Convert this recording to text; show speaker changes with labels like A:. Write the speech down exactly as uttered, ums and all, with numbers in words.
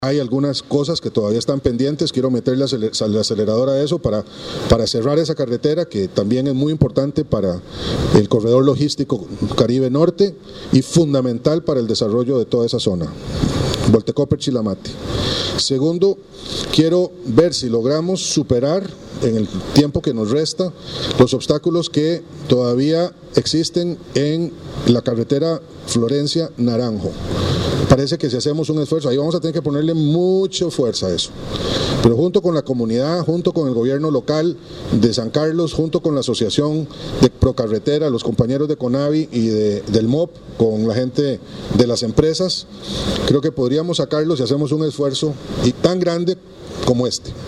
A: Hay algunas cosas que todavía están pendientes, quiero meterle la aceleradora a eso para, para cerrar esa carretera que también es muy importante para el corredor logístico Caribe Norte y fundamental para el desarrollo de toda esa zona. Voltecoper-Chilamate. Segundo, quiero ver si logramos superar en el tiempo que nos resta los obstáculos que todavía existen en la carretera Florencia-Naranjo. Parece que si hacemos un esfuerzo, ahí vamos a tener que ponerle mucha fuerza a eso. Pero junto con la comunidad, junto con el gobierno local de San Carlos, junto con la asociación de Procarretera, los compañeros de CONAVI y de, del M O P, con la gente de las empresas, creo que podríamos sacarlo si hacemos un esfuerzo y tan grande como este.